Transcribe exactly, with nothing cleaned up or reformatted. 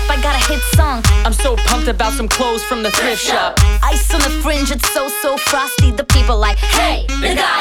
I got a hit song. I'm so pumped about some clothes from the thrift shop. Ice on the fringe, it's so, so frosty. The people like, hey, the guy